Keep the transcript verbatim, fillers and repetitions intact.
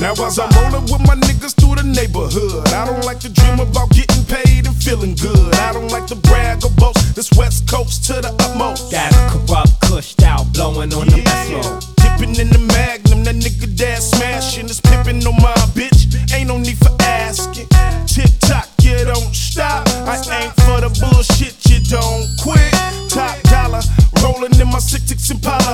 Now as I'm rolling with my niggas through the neighborhood, I don't like to dream about getting paid and feeling good. I don't like to brag or boast, this West Coast to the utmost. That corrupt cushed out, blowing on the best road. Dipping in the Magnum, that nigga dad smashing. It's pimping on my bitch, ain't no need for asking.